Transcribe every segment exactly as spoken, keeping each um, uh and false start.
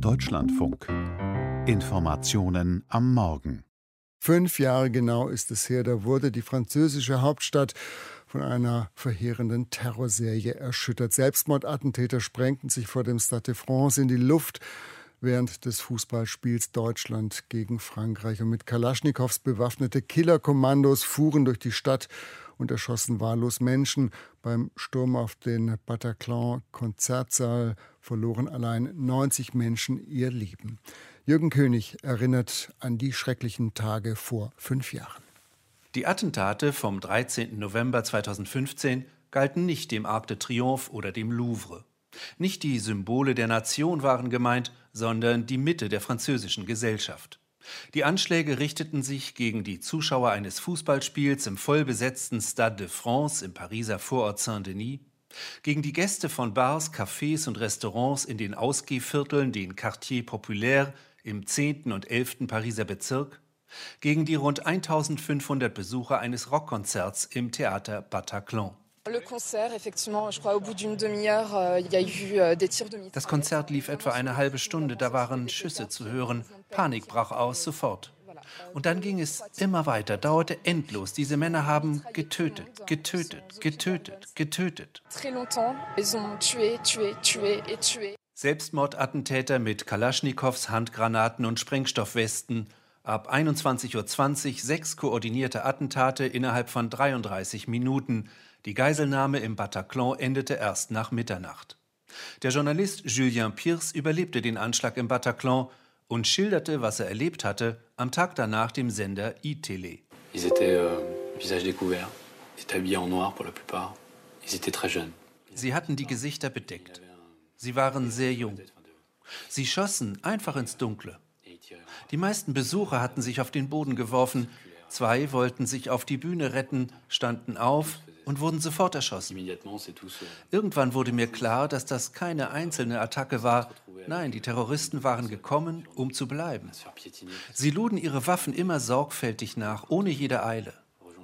Deutschlandfunk. Informationen am Morgen. Fünf Jahre genau ist es her, da wurde die französische Hauptstadt von einer verheerenden Terrorserie erschüttert. Selbstmordattentäter sprengten sich vor dem Stade de France in die Luft während des Fußballspiels Deutschland gegen Frankreich. Und mit Kalaschnikows bewaffnete Killerkommandos fuhren durch die Stadt und erschossen wahllos Menschen. Beim Sturm auf den Bataclan-Konzertsaal verloren allein neunzig Menschen ihr Leben. Jürgen König erinnert an die schrecklichen Tage vor fünf Jahren. Die Attentate vom dreizehnten November zweitausendfünfzehn galten nicht dem Arc de Triomphe oder dem Louvre. Nicht die Symbole der Nation waren gemeint, sondern die Mitte der französischen Gesellschaft. Die Anschläge richteten sich gegen die Zuschauer eines Fußballspiels im vollbesetzten Stade de France im Pariser Vorort Saint-Denis, gegen die Gäste von Bars, Cafés und Restaurants in den Ausgehvierteln, den Quartiers Populaires im zehnten und elften Pariser Bezirk, gegen die rund eintausendfünfhundert Besucher eines Rockkonzerts im Theater Bataclan. Das Konzert lief etwa eine halbe Stunde, da waren Schüsse zu hören, Panik brach aus, sofort. Und dann ging es immer weiter, dauerte endlos. Diese Männer haben getötet, getötet, getötet, getötet. Selbstmordattentäter mit Kalaschnikows, Handgranaten und Sprengstoffwesten. Ab einundzwanzig Uhr zwanzig sechs koordinierte Attentate innerhalb von dreiunddreißig Minuten. Die Geiselnahme im Bataclan endete erst nach Mitternacht. Der Journalist Julien Pierce überlebte den Anschlag im Bataclan und schilderte, was er erlebt hatte, am Tag danach dem Sender iTélé. Ils étaient euh, visage découvert, ils étaient habillés en noir pour la plupart, ils étaient très jeunes. Sie hatten die Gesichter bedeckt. Sie waren sehr jung. Sie schossen einfach ins Dunkle. Die meisten Besucher hatten sich auf den Boden geworfen. Zwei wollten sich auf die Bühne retten, standen auf und wurden sofort erschossen. Irgendwann wurde mir klar, dass das keine einzelne Attacke war. Nein, die Terroristen waren gekommen, um zu bleiben. Sie luden ihre Waffen immer sorgfältig nach, ohne jede Eile.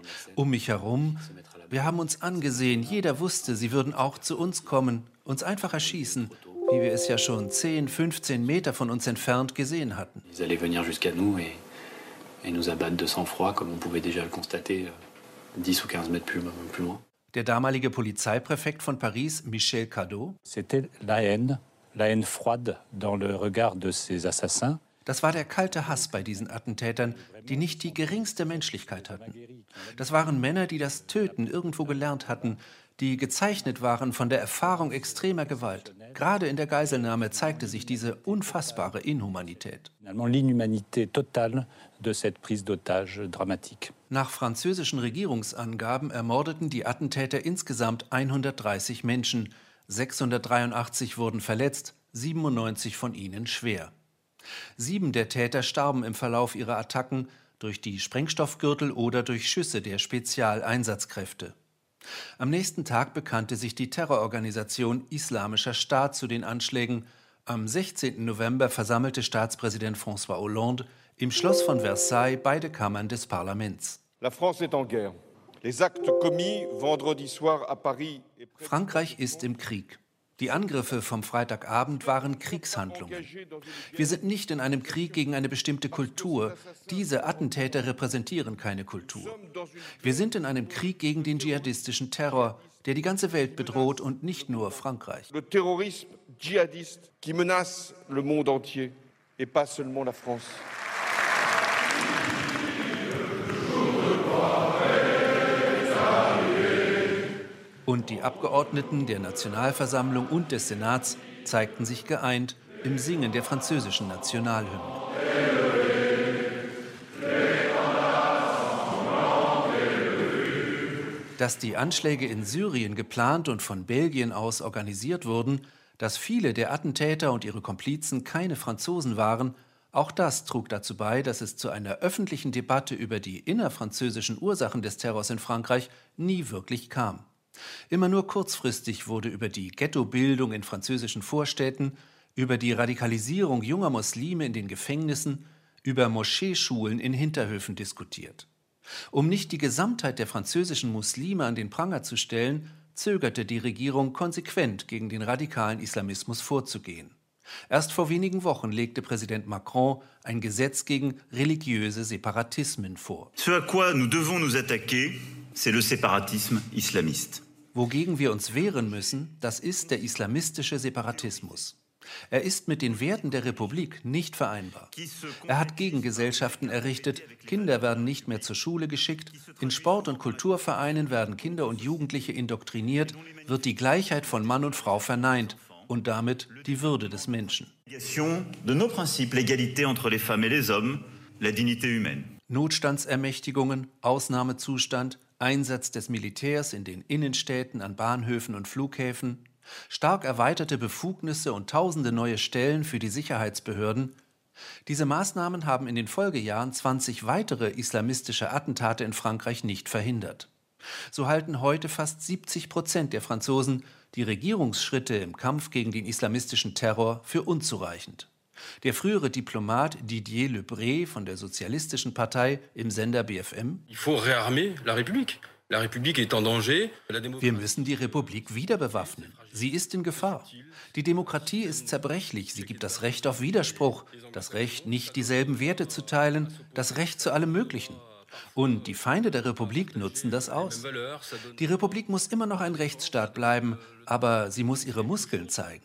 Um mich herum, wir haben uns angesehen, jeder wusste, sie würden auch zu uns kommen, uns einfach erschießen, wie wir es ja schon zehn, fünfzehn Meter von uns entfernt gesehen hatten. Ils allaient venir jusqu'à nous et, et nous abattre de sang-froid, comme on pouvait déjà le constater, dix ou quinze mètres plus, plus loin. Der damalige Polizeipräfekt von Paris, Michel Cadot. C'était la haine, la haine froide dans le regard de ces assassins. Das war der kalte Hass bei diesen Attentätern, die nicht die geringste Menschlichkeit hatten. Das waren Männer, die das Töten irgendwo gelernt hatten, die gezeichnet waren von der Erfahrung extremer Gewalt. Gerade in der Geiselnahme zeigte sich diese unfassbare Inhumanität. L'inhumanité totale de cette prise d'otage dramatique. Nach französischen Regierungsangaben ermordeten die Attentäter insgesamt hundertdreißig Menschen. sechshundertdreiundachtzig wurden verletzt, siebenundneunzig von ihnen schwer. Sieben der Täter starben im Verlauf ihrer Attacken durch die Sprengstoffgürtel oder durch Schüsse der Spezialeinsatzkräfte. Am nächsten Tag bekannte sich die Terrororganisation Islamischer Staat zu den Anschlägen. Am sechzehnten November versammelte Staatspräsident François Hollande im Schloss von Versailles beide Kammern des Parlaments. La France est en guerre. Les actes commis vendredi soir à Paris. Frankreich ist im Krieg. Die Angriffe vom Freitagabend waren Kriegshandlungen. Wir sind nicht in einem Krieg gegen eine bestimmte Kultur. Diese Attentäter repräsentieren keine Kultur. Wir sind in einem Krieg gegen den dschihadistischen Terror, der die ganze Welt bedroht und nicht nur Frankreich. Le terrorisme djihadiste qui menace le monde entier et pas seulement la France. Und die Abgeordneten der Nationalversammlung und des Senats zeigten sich geeint im Singen der französischen Nationalhymne. Dass die Anschläge in Syrien geplant und von Belgien aus organisiert wurden, dass viele der Attentäter und ihre Komplizen keine Franzosen waren, auch das trug dazu bei, dass es zu einer öffentlichen Debatte über die innerfranzösischen Ursachen des Terrors in Frankreich nie wirklich kam. Immer nur kurzfristig wurde über die Ghettobildung in französischen Vorstädten, über die Radikalisierung junger Muslime in den Gefängnissen, über Moscheeschulen in Hinterhöfen diskutiert. Um nicht die Gesamtheit der französischen Muslime an den Pranger zu stellen, zögerte die Regierung konsequent gegen den radikalen Islamismus vorzugehen. Erst vor wenigen Wochen legte Präsident Macron ein Gesetz gegen religiöse Separatismen vor. Ce à quoi nous devons nous attaquer, c'est le séparatisme islamiste. Wogegen wir uns wehren müssen, das ist der islamistische Separatismus. Er ist mit den Werten der Republik nicht vereinbar. Er hat Gegengesellschaften errichtet, Kinder werden nicht mehr zur Schule geschickt, in Sport- und Kulturvereinen werden Kinder und Jugendliche indoktriniert, wird die Gleichheit von Mann und Frau verneint und damit die Würde des Menschen. De nos principes, l'égalité entre les femmes et les hommes, la dignité humaine. Notstandsermächtigungen, Ausnahmezustand, Einsatz des Militärs in den Innenstädten, an Bahnhöfen und Flughäfen, stark erweiterte Befugnisse und tausende neue Stellen für die Sicherheitsbehörden. Diese Maßnahmen haben in den Folgejahren zwanzig weitere islamistische Attentate in Frankreich nicht verhindert. So halten heute fast siebzig Prozent der Franzosen die Regierungsschritte im Kampf gegen den islamistischen Terror für unzureichend. Der frühere Diplomat Didier Lebret von der Sozialistischen Partei im Sender B F M: Il faut réarmer la République. La République est en danger. Wir müssen die Republik wieder bewaffnen. Sie ist in Gefahr. Die Demokratie ist zerbrechlich. Sie gibt das Recht auf Widerspruch, das Recht, nicht dieselben Werte zu teilen, das Recht zu allem Möglichen. Und die Feinde der Republik nutzen das aus. Die Republik muss immer noch ein Rechtsstaat bleiben, aber sie muss ihre Muskeln zeigen.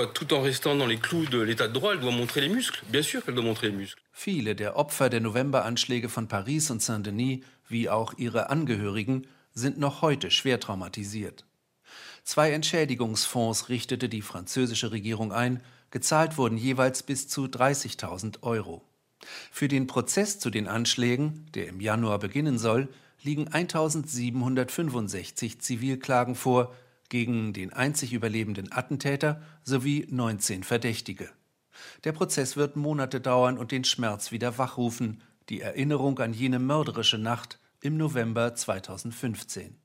Viele der Opfer der Novemberanschläge von Paris und Saint-Denis, wie auch ihre Angehörigen, sind noch heute schwer traumatisiert. Zwei Entschädigungsfonds richtete die französische Regierung ein, gezahlt wurden jeweils bis zu dreißigtausend Euro. Für den Prozess zu den Anschlägen, der im Januar beginnen soll, liegen eintausendsiebenhundertfünfundsechzig Zivilklagen vor gegen den einzig überlebenden Attentäter sowie neunzehn Verdächtige. Der Prozess wird Monate dauern und den Schmerz wieder wachrufen, die Erinnerung an jene mörderische Nacht im November zweitausendfünfzehn.